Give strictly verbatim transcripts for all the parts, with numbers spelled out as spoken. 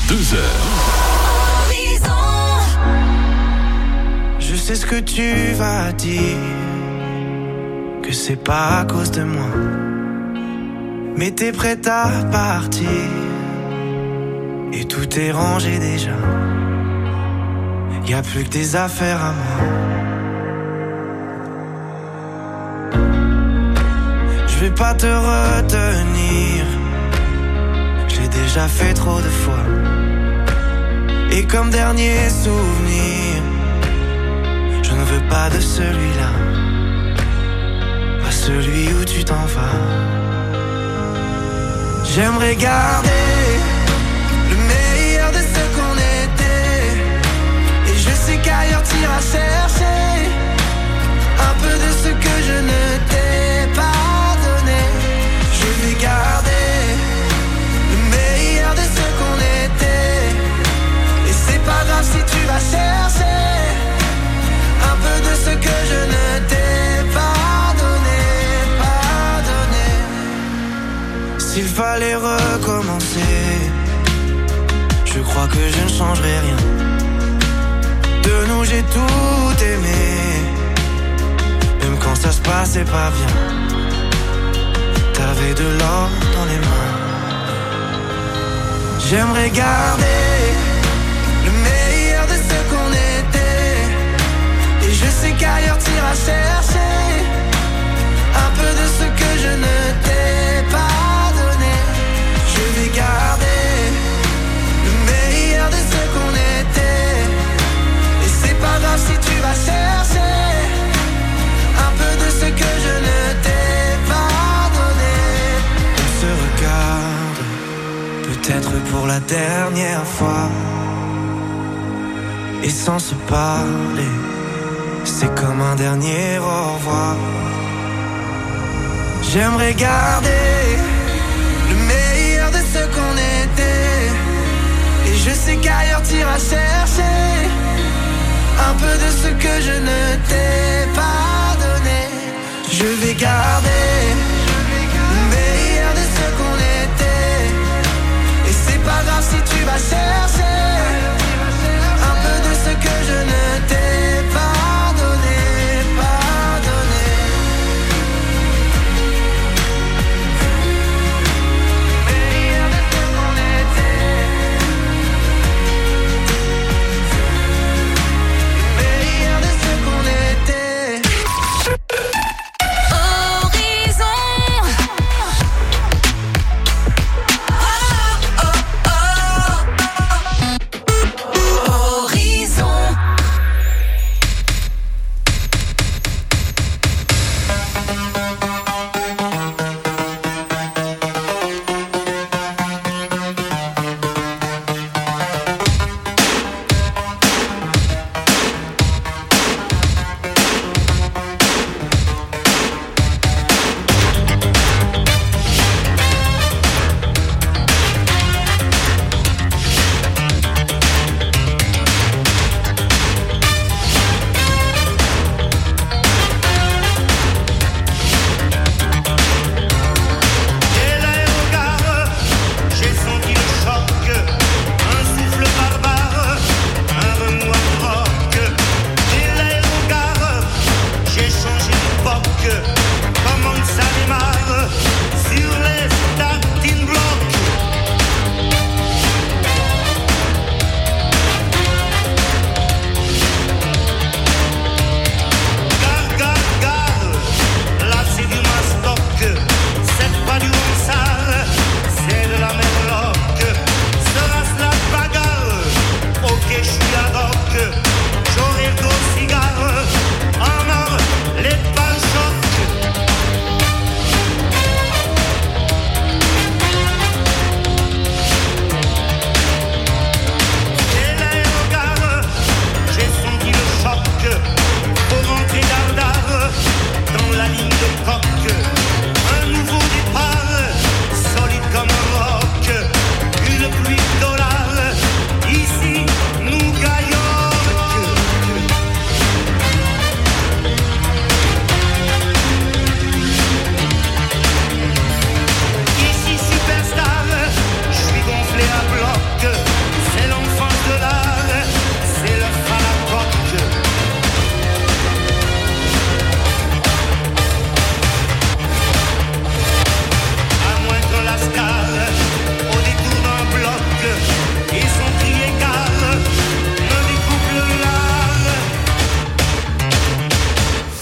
deux heures. Je sais ce que tu vas dire, que c'est pas à cause de moi, mais t'es prête à partir et tout est rangé déjà. Y'a plus que des affaires à moi. Je vais pas te retenir, j'ai déjà fait trop de fois. Et comme dernier souvenir, je ne veux pas de celui-là, pas celui où tu t'en vas. J'aimerais garder le meilleur de ce qu'on était, et je sais qu'ailleurs t'iras chercher un peu de ce que je ne t'ai pas donné. Je vais garder le meilleur de ce qu'on était, et c'est pas grave si tu vas chercher un peu de ce que je ne t'ai pas donné, pas donné. S'il fallait recommencer, je crois que je ne changerai rien. De nous j'ai tout aimé, même quand ça se passait pas bien. T'avais de l'or dans les mains. J'aimerais garder le meilleur de ce qu'on était, et je sais qu'ailleurs t'iras chercher un peu de ce que je ne t'ai pas donné. Je vais garder le meilleur de ce qu'on était, et c'est pas grave si tu vas chercher un peu de ce que je ne t'ai pas donné. On se regarde, peut-être pour la dernière fois, et sans se parler, c'est comme un dernier au revoir. J'aimerais garder le meilleur de ce qu'on était, et je sais qu'ailleurs t'iras chercher un peu de ce que je ne t'ai pas donné. Je vais garder le meilleur de ce qu'on était, et c'est pas grave si tu vas chercher un peu de ce que je ne t'ai pas donné, pas donné. Meilleur de ce qu'on était, meilleur de ce qu'on était. Horizon. Oh, oh, oh.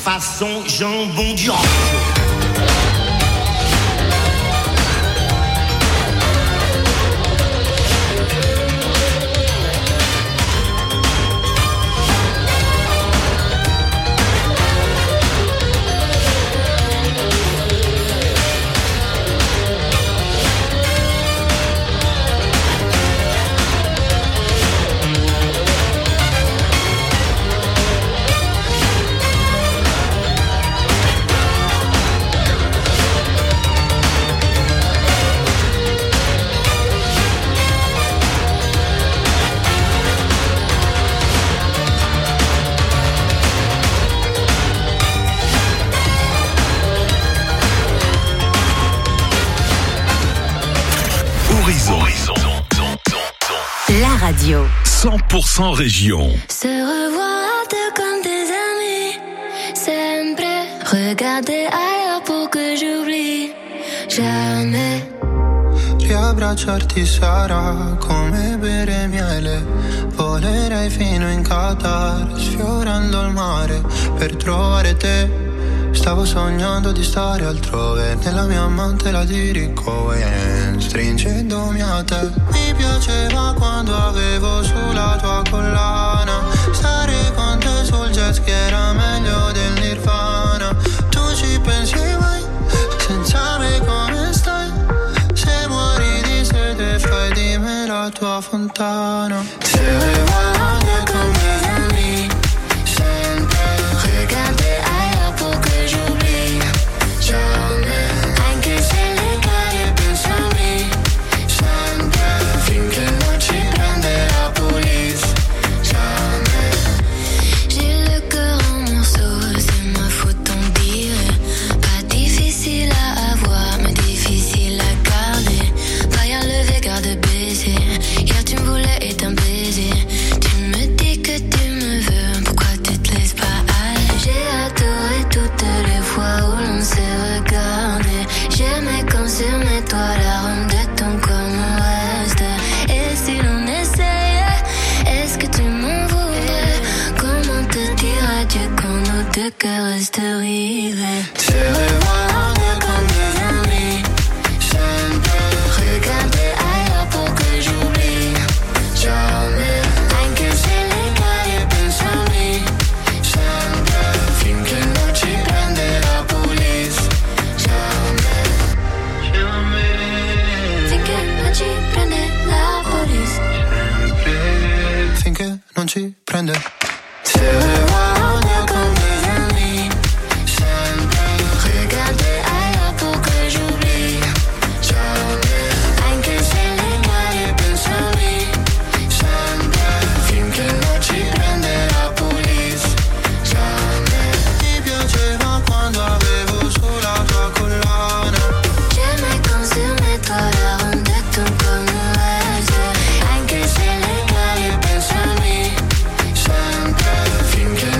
façon jambon d'orange. Radio cent pour cent région. Se revoir deux comme des amis, sempre regarder ailleurs pour que j'oublie jamais. Riabbracciarti sarà come bere miele, volerei fino in Qatar, sfiorando il mare per trovare te. Stavo sognando di stare altrove, nella mia amante la dirico e stringendomi a te. Mi piaceva quando avevo sulla tua collana, stare con te sul jet ski era meglio del Nirvana. Tu ci pensi mai, senza me come stai? Se muori di sete fai di me la tua fontana. Se revoilà comme des amis, sempre regarder ailleurs pour que j'oublie jamais. Anche se le cade penso a me, sempre finché non ci prende la police. Jamais. J'ai le cœur en morceaux, c'est ma faute on dirait. Pas difficile à avoir, mais difficile à garder. Pas à lever, garde baiser. Hier tu me voulais et un baiser. Tu me dis que tu me veux, pourquoi tu te laisses pas aller? J'ai adoré toutes les fois où l'on s'est regardé. J'aimais quand sur mes toits l'arôme de ton corps me reste. Et si l'on essayait, est-ce que tu m'en voudrais? Comment te dire adieu quand nos deux cœurs restent rivés? Se revoilà comme des amis, sempre regarder ailleurs pour que j'oublie jamais. Anche se le cade penso a me, sempre finché non ci prende la police. Jamais. Finché non ci prende la police. Sempre finché non ci prende. Se revoilà comme des amis, sempre regarder ailleurs pour que j'oublie jamais. Anche se le cade penso a me, sempre finché non ci prende la police. Jamais. Mi piaceva quando avevo sulla tua collana. J'aimais quand sur mes toits l'arôme de ton corps me reste. Anche se le cade penso a me, sempre finché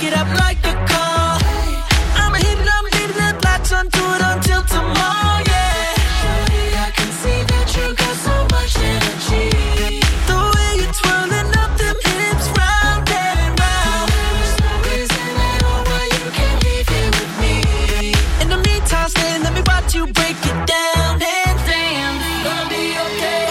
pick it up like a call. I'ma hit it, I'ma hit it, let latch onto it until tomorrow, yeah. Shorty, I can see that you got so much energy. The way you're twirling up them hips round and round. There's no reason at all why you can't leave here with me. In the meantime, stay, let me watch you break it down. And damn, gonna be okay.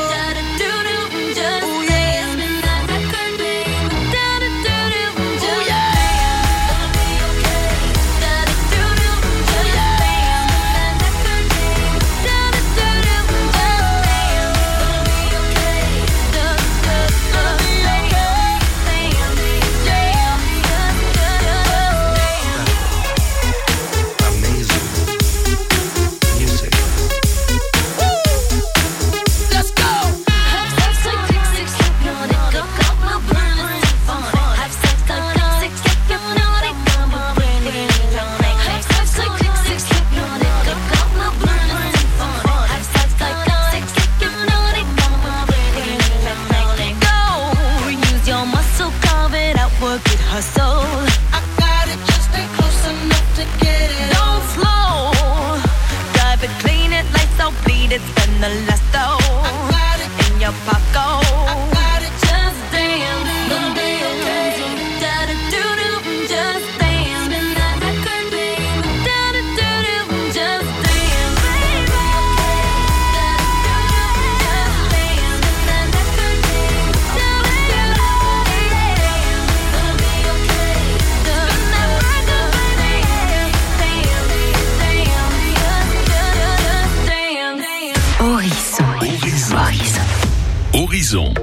Spend the last though in your pocket. I got it, just damn. Gonna be okay. Da da do do, just damn. Spin that record, baby. Da da do do, just damn, baby. Da da do do, just damn. Spin that record, baby. Da da do do, damn. Gonna be okay. Spin that record, baby. Damn, damn, just, just, damn, damn. Horizon. Horizon. Horizon.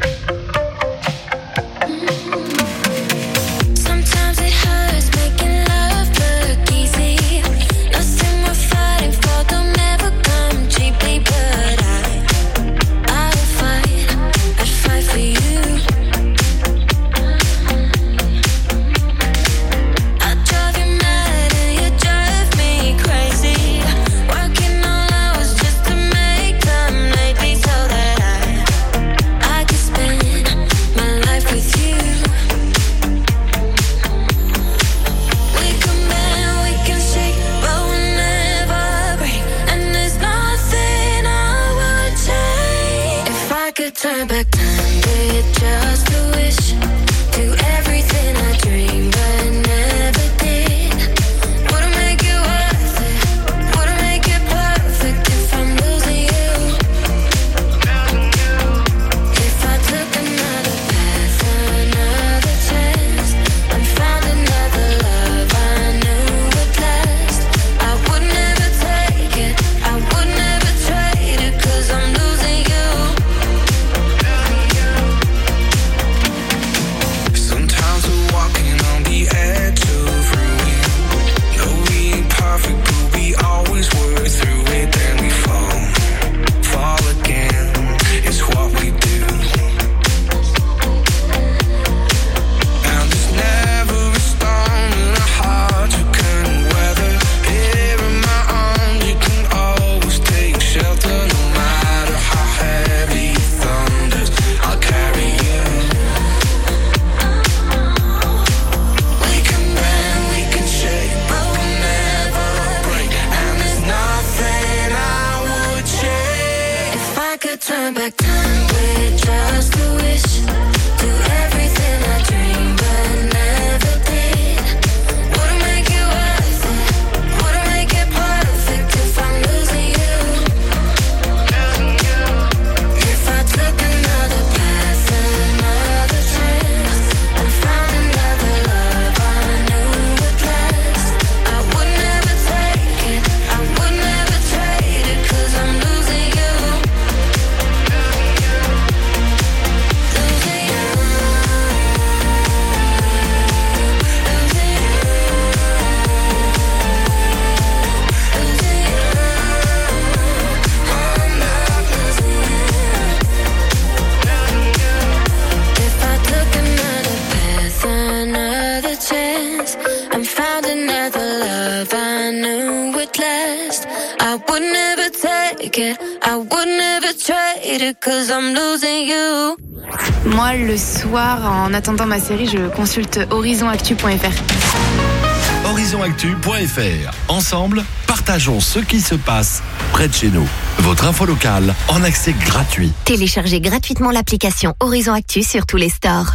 Sometimes it hurts making love look easy. Nothing we're fighting for don't ever come cheaply, but I, I will fight, I'd fight for you. I drive you mad and you drive me crazy. Working all hours just to make time lately so that I, I can spend my life with you. We can bend, we can shake, but we'll never break. And there's nothing I would change. If I could turn back time with just a wish, do everything I dreamed but never did. Wouldn't make it worth it, wouldn't make it perfect if I'm losing you. If I took another path, another chance, and found another love I knew would last, I would never take it, I would never trade it, 'cause I'm losing you. Sometimes we're walking on the edge of ruin. No, we ain't perfect, but we always work through it. Then we fall, fall again. It's what we do. And there's never a storm in a heart you can weather. Here in my arms, you can always take shelter. No matter how heavy it thunders, I'll carry you. We can bend, we can shake, but we'll never break. And there's nothing I would change. If I could turn back time with just a wish, do everything I dreamed but never did. Wouldn't make it worth it, wouldn't make it perfect if I'm losing you. If I took another path, another chance, and found another love I knew would last, I would never take it, I would never trade it, 'cause I'm losing you. Losing you. I would never trade it, cause I'm losing you. Moi, le soir, en attendant ma série, je consulte horizon actu point f r. horizon actu point f r. Ensemble, partageons ce qui se passe près de chez nous. Votre info locale en accès gratuit. Téléchargez gratuitement l'application Horizon Actu sur tous les stores.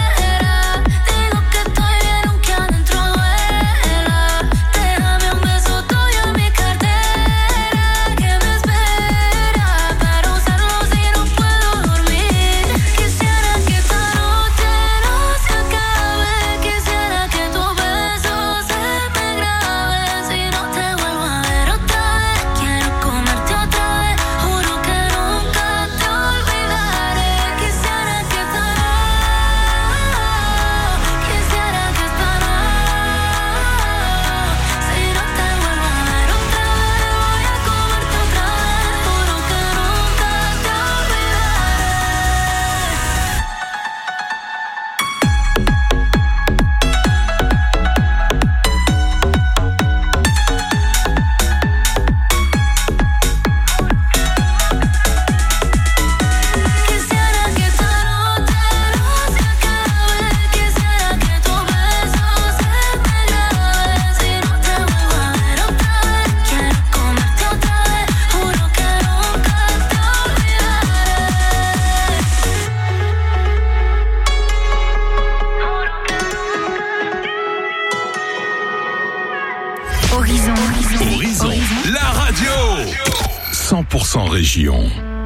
Déjame un beso Horizon. Horizon, Horizon. la radio cent pour cent région.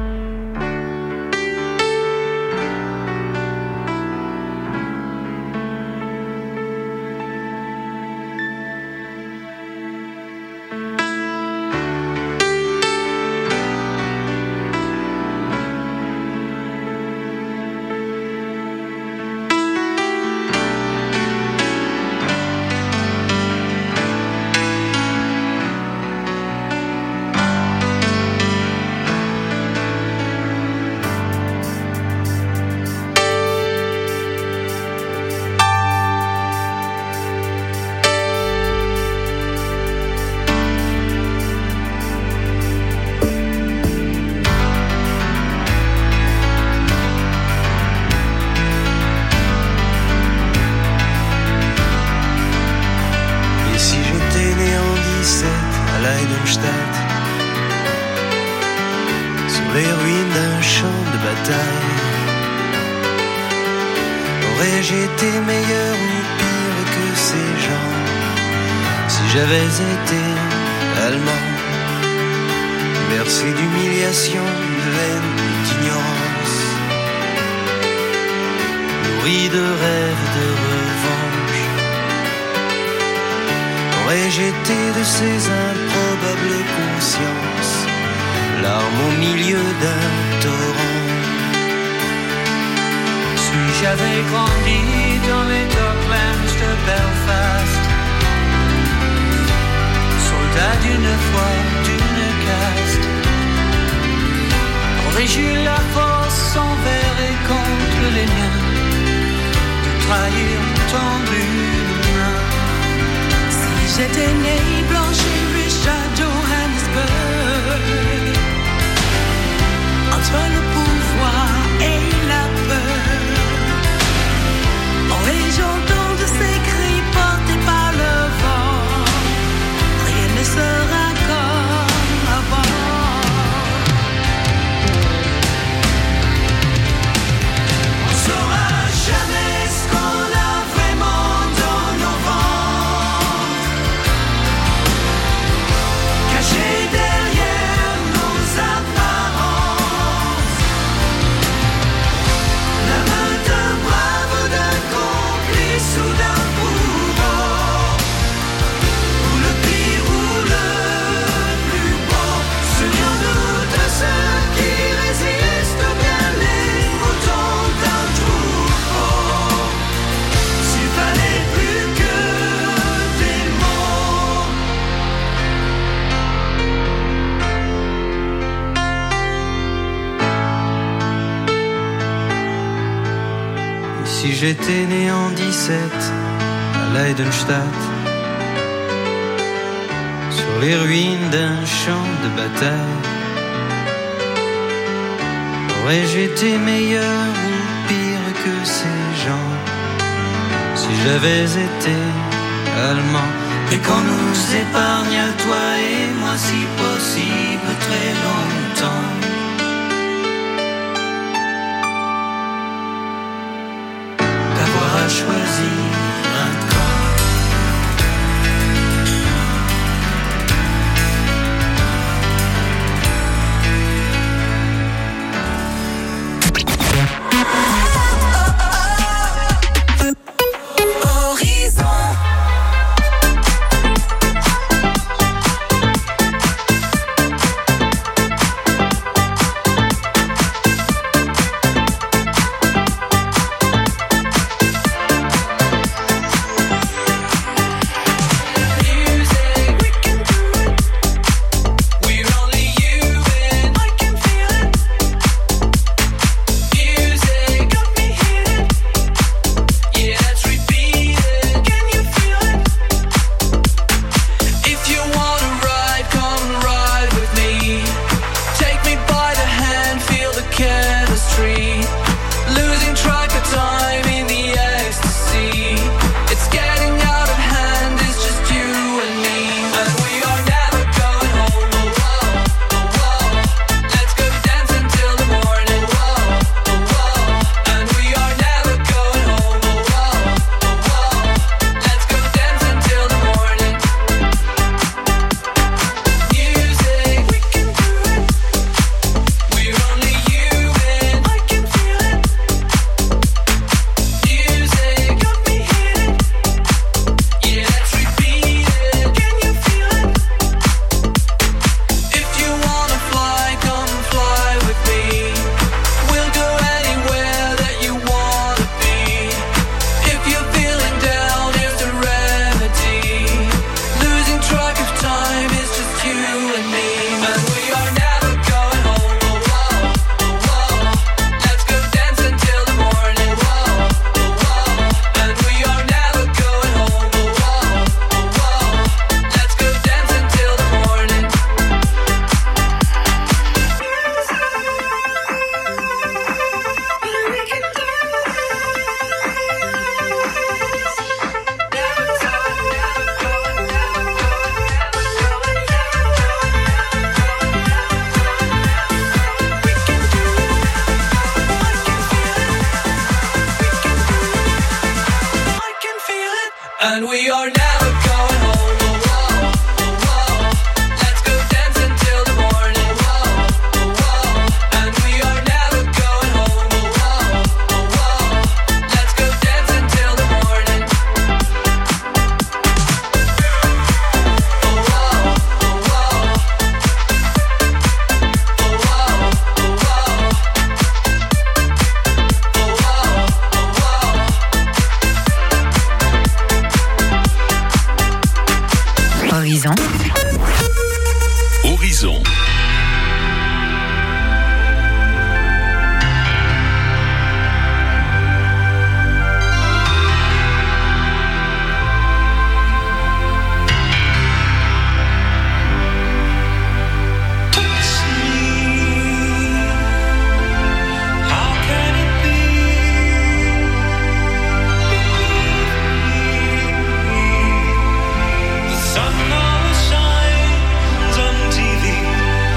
J'étais né en dix-sept à Leidenstadt, sur les ruines d'un champ de bataille. Aurais-je été meilleur ou pire que ces gens si j'avais été allemand? Et qu'on nous épargne à toi et moi si possible très longtemps. Choisir un camp. Horizon. Horizon. Sun always shines on T V.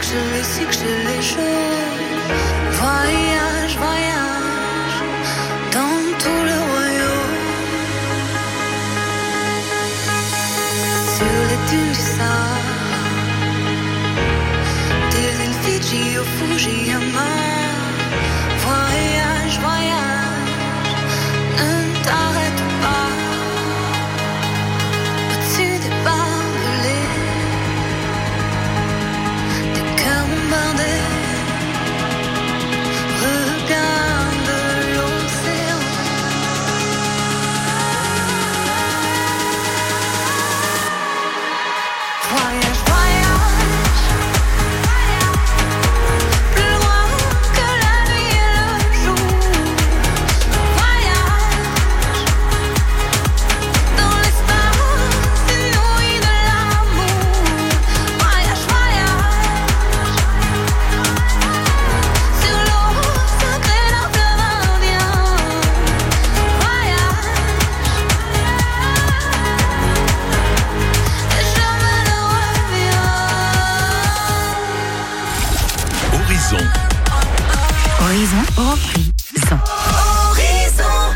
je le sais que je les choses. Voyage, voyage dans tout le royaume. Sur les dunes du Sahara, des îles Fidji au Fujiyama. Voyage, voyage, ne t'arrête pas. Au-dessus des barbelés, des cœurs bombardés. Regarde l'océan. Voyage, voyage, plus loin que la nuit et le jour. Voyage dans l'espace inouï de l'amour. Voyage, voyage sur l'eau sacrée d'un fleuve indien. Voyage et jamais ne reviens. Horizon. Horizon, Horizon. Horizon.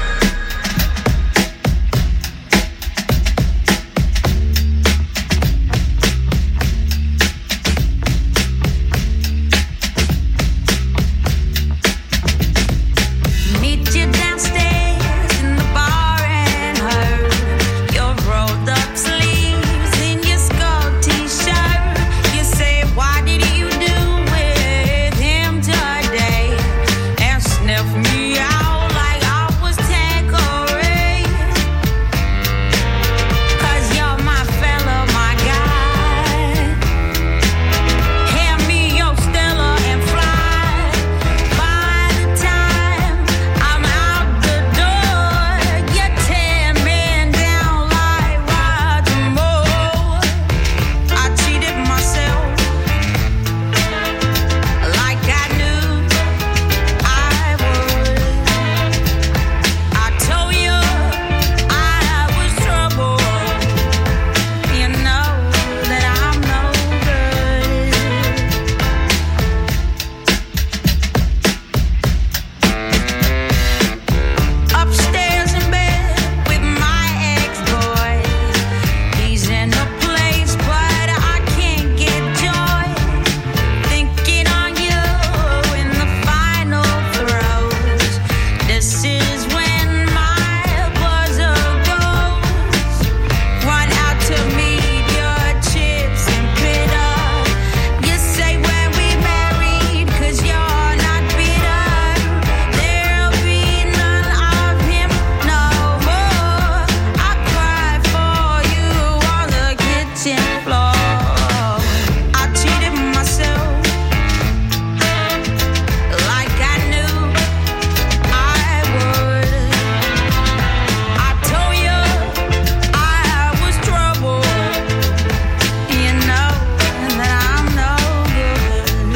Meet you downstairs in the bar and her. Your rolled up sleeves in your skull t-shirt. You say, what did you do with him today? And sniff me out like I was Tanqueray. 'Cause you're my fella, my guy. Hand me your Stella and fly. By the time I'm out the door, you're ten men down like Roger Moore. I cheated myself like I knew I would. I told you I was trouble. You know that I'm no good. Upstairs in bed with my ex-boy. He's in a place, but I can't get joy. Thinking on you in the final throes. This is when my buzzer goes. Run out to meet your chips and bitter. You say when we married, 'cause you're not bitter. There'll be none of him no more. I cry for you on the kitchen floor. I cheated myself like I knew I would. I told you I was trouble. You know that I'm no good.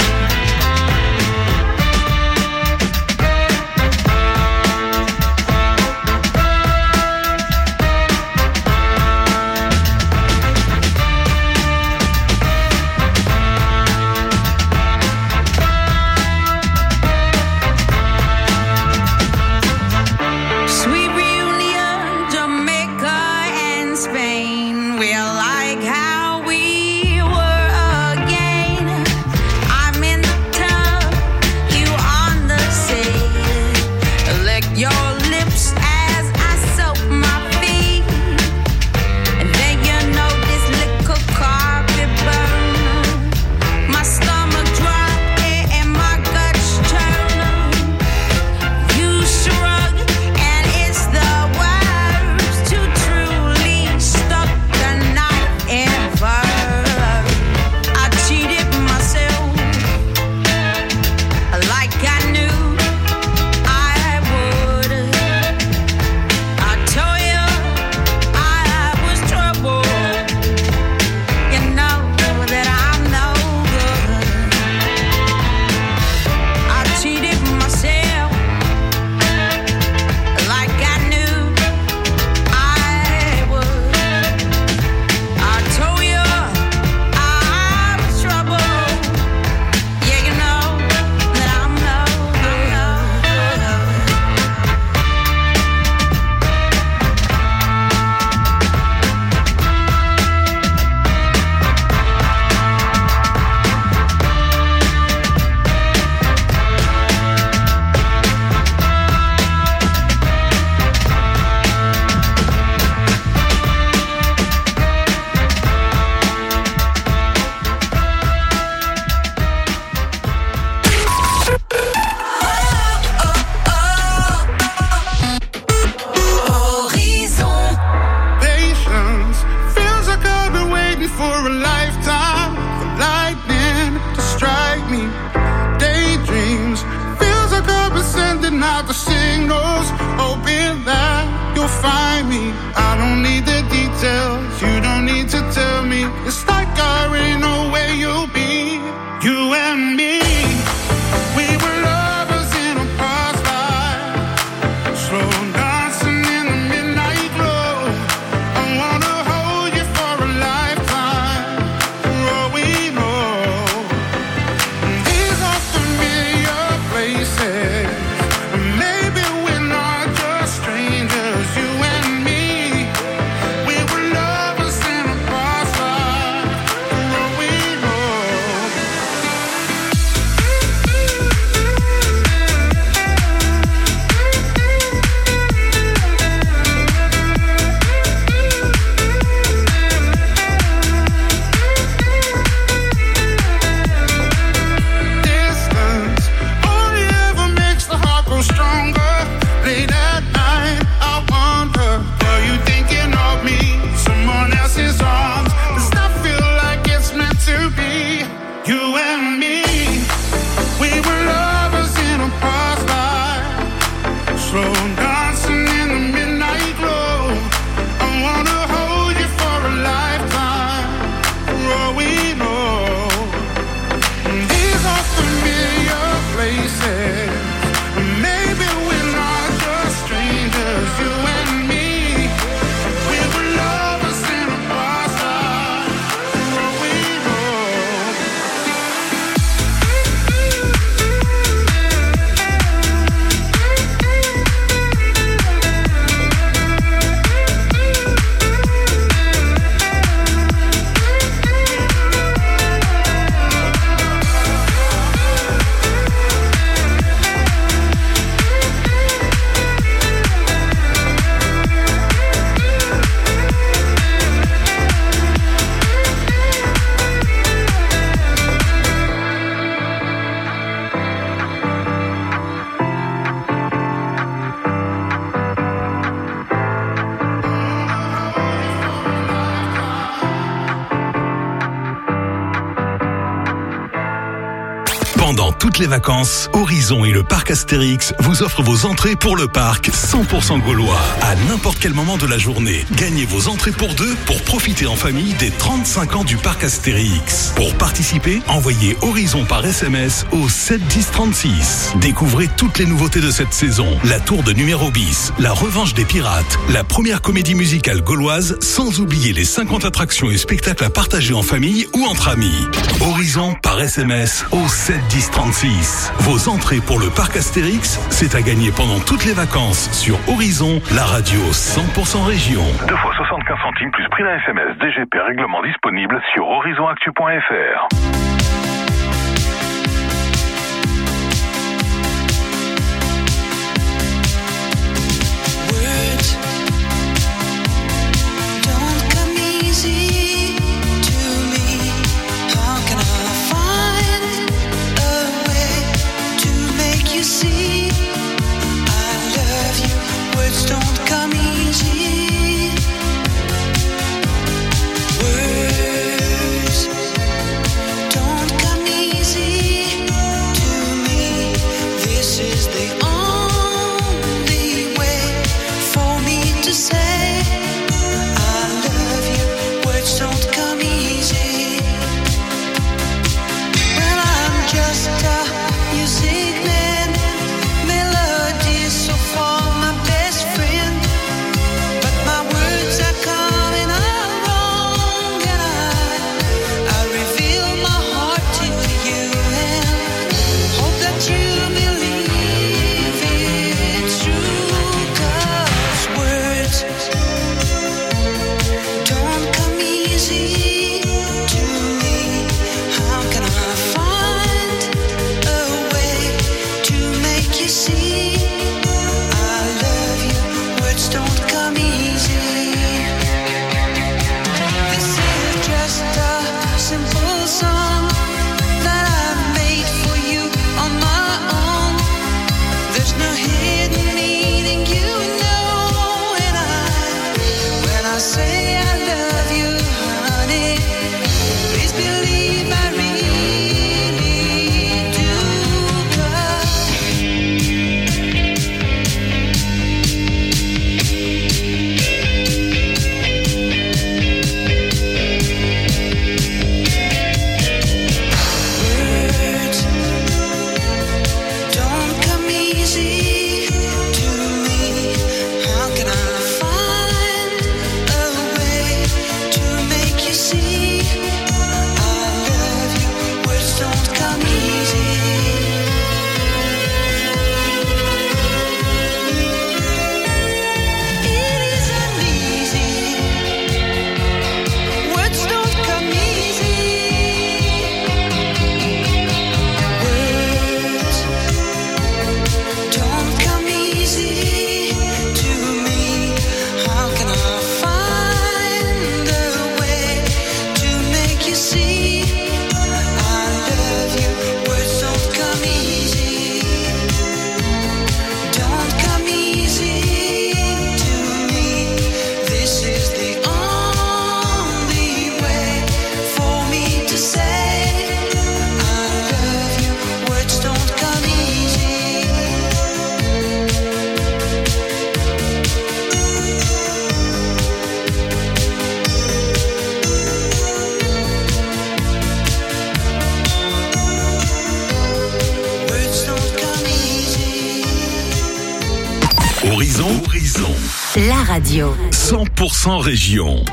for a lifetime, for lightning to strike me. Daydreams, feels like I've been sending out the signals, hoping that you'll find me. I don't need the details, you don't need to tell me. It's like I already know where you'll be. You and me, we were lovers in a past life, slow dancing in the midnight glow. I wanna hold you for a lifetime, for all we know. These are familiar places, maybe we're not just strangers. You and me, we were lovers in a past life, for all we know. Distance only ever makes the heart grow stronger. Late at night, I wonder, are you thinking of me? Someone else's arms. Does that feel like it's meant to be? You and me, we were lovers in a past life, slow dancing in the midnight glow. I wanna hold you for a lifetime, for all we know. These are familiar places, maybe we're not just strangers. You and me, we were lovers in a past life, for all we know. Pendant toutes les vacances, Horizon et le parc Astérix vous offrent vos entrées pour le parc cent pour cent gaulois à n'importe quel moment de la journée. Gagnez vos entrées pour deux pour profiter en famille des trente-cinq ans du parc Astérix. Pour participer, envoyez Horizon par S M S au sept dix trente-six. Découvrez toutes les nouveautés de cette saison. La tour de numéro bis, la revanche des pirates, la première comédie musicale gauloise, sans oublier les cinquante attractions et spectacles à partager en famille ou entre amis. Horizon par S M S au sept dix trente-six. Vos entrées pour le parc Astérix, c'est à gagner pendant toutes les vacances sur Horizon, la radio cent pour cent région. deux fois soixante-quinze centimes plus prix d'un S M S. D G P règlement disponible sur horizon actu point F R. See, I love you. Words don't come easy. Words don't Horizon, Horizon. La radio. cent pour cent région.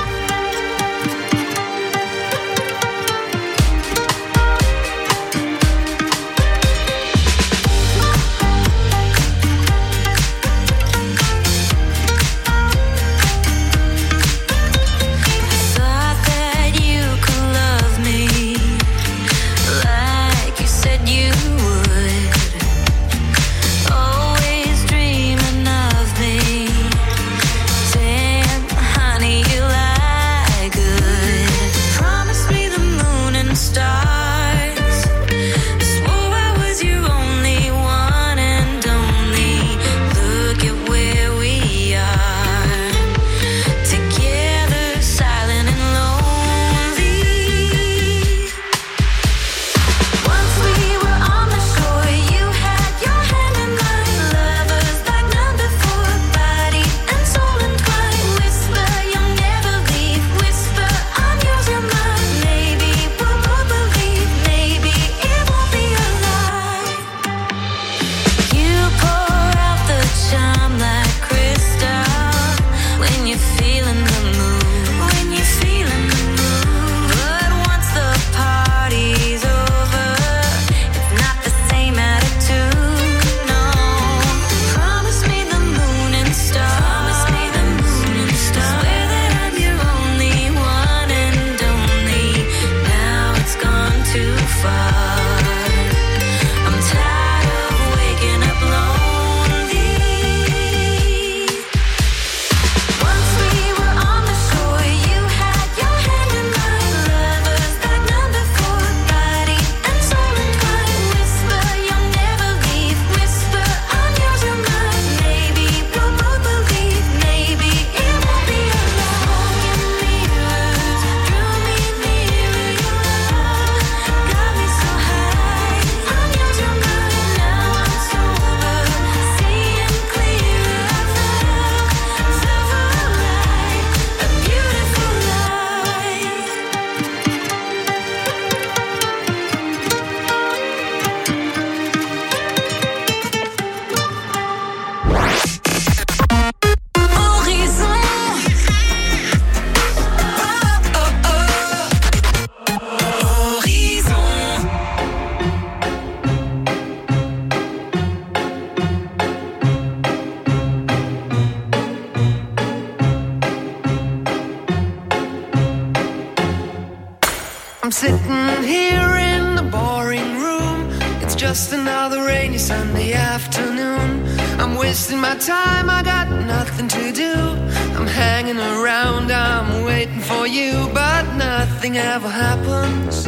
I'm sitting here in the boring room. It's just another rainy Sunday afternoon. I'm wasting my time, I got nothing to do. I'm hanging around, I'm waiting for you, but nothing ever happens.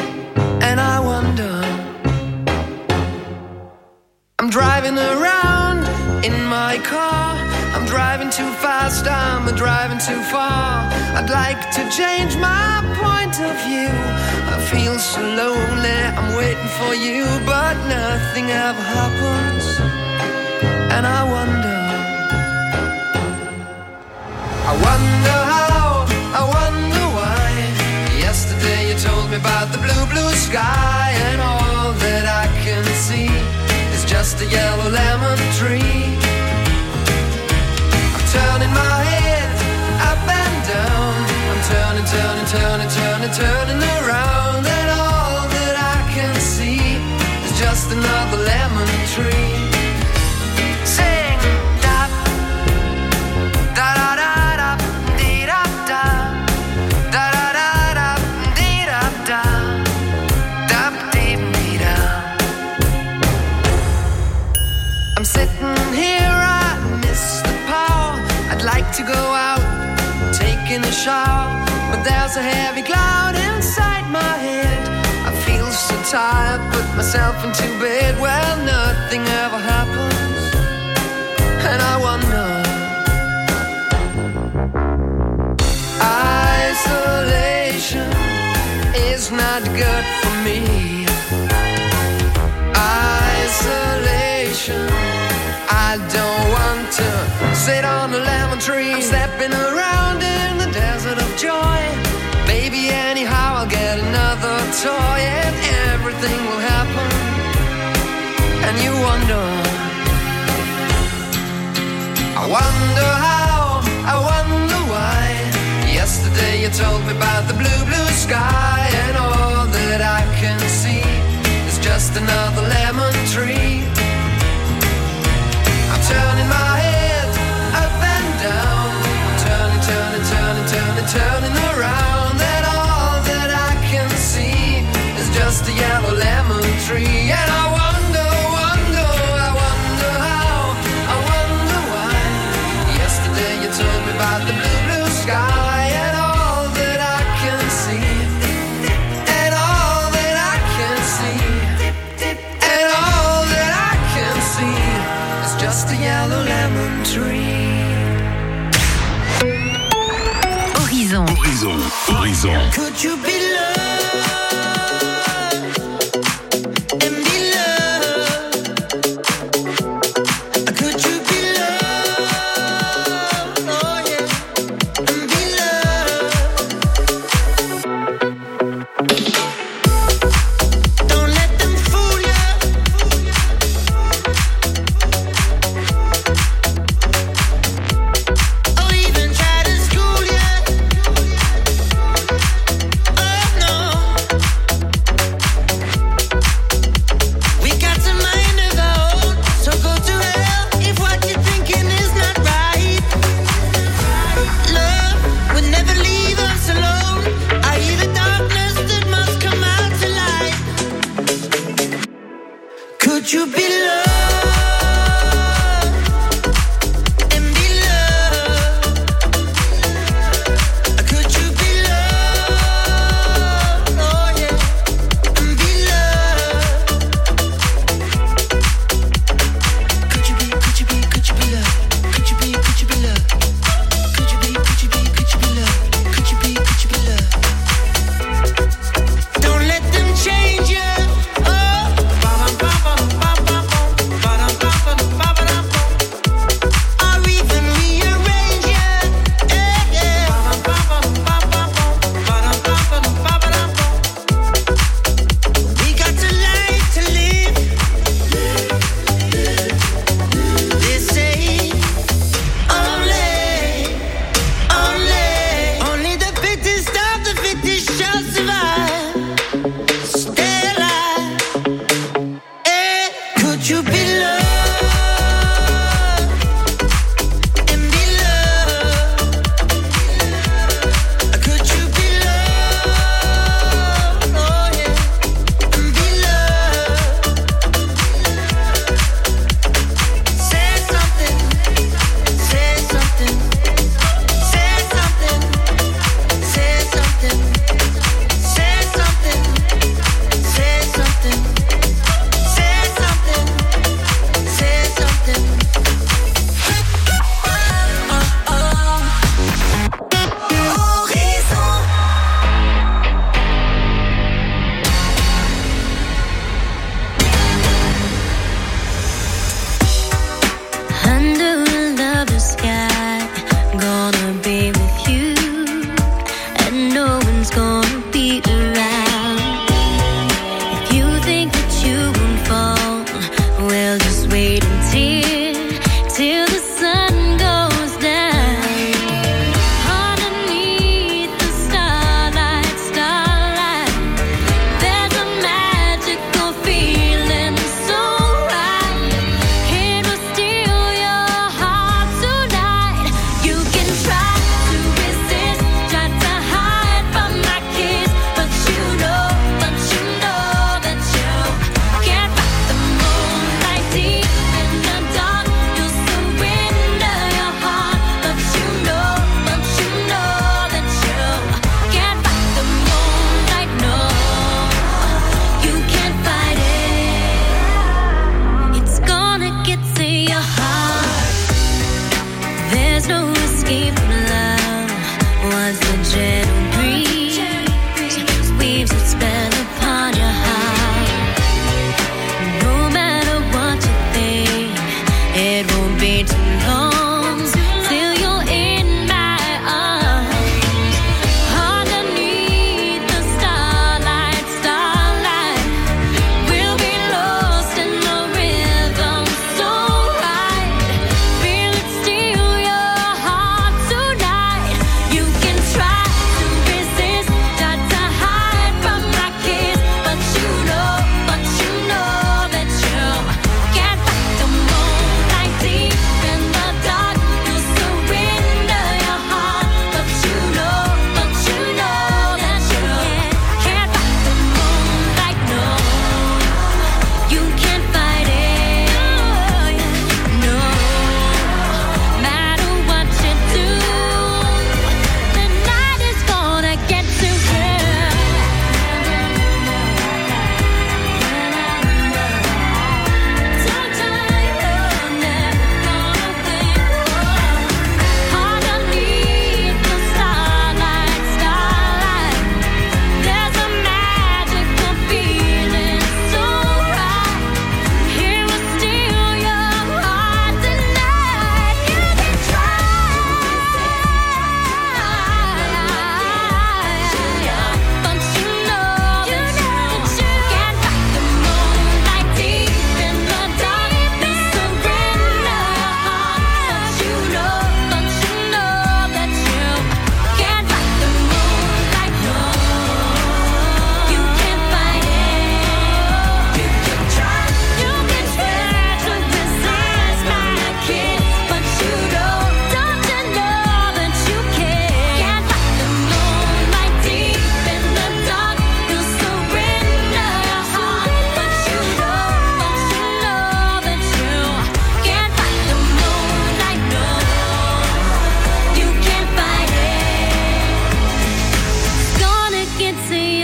And I wonder, I'm driving around in my car. I'm driving too fast, I'm driving too far. I'd like to change my point of view. I feel so lonely, I'm waiting for you, but nothing ever happens. And I wonder, I wonder how, I wonder why. Yesterday you told me about the blue, blue sky, and all that I can see is just a yellow lemon tree. Turning my head up and down, I'm turning, turning, turning, turning, turning around, and all that I can see is just another lemon tree. Sing da da da da da dee da da da da da da dee da da da dee dee da. I'm sitting here, I miss the power. I'd like to go out, taking a shower, but there's a heavy cloud inside my head. I feel so tired, put myself into bed. Well, nothing ever happens, and I wonder, isolation is not good for me. Isolation, I don't want to sit on a lemon tree. I'm stepping around in the desert of joy. Baby, anyhow, I'll get another toy, and everything will happen. And you wonder, wonder how, I wonder why. Yesterday you told me about the blue, blue sky, and all that I can see is just another lemon tree. I'm turning my head up and down, I'm turning, turning, turning, turning, turning around, and all that I can see is just a yellow lemon tree. And I wonder, wonder, I wonder how, I wonder why. Yesterday you told me about the blue, blue sky, and all that I can see, and all that I can see, and all that I can see is just a yellow lemon tree. Horizon. Horizon. Horizon. Could you believe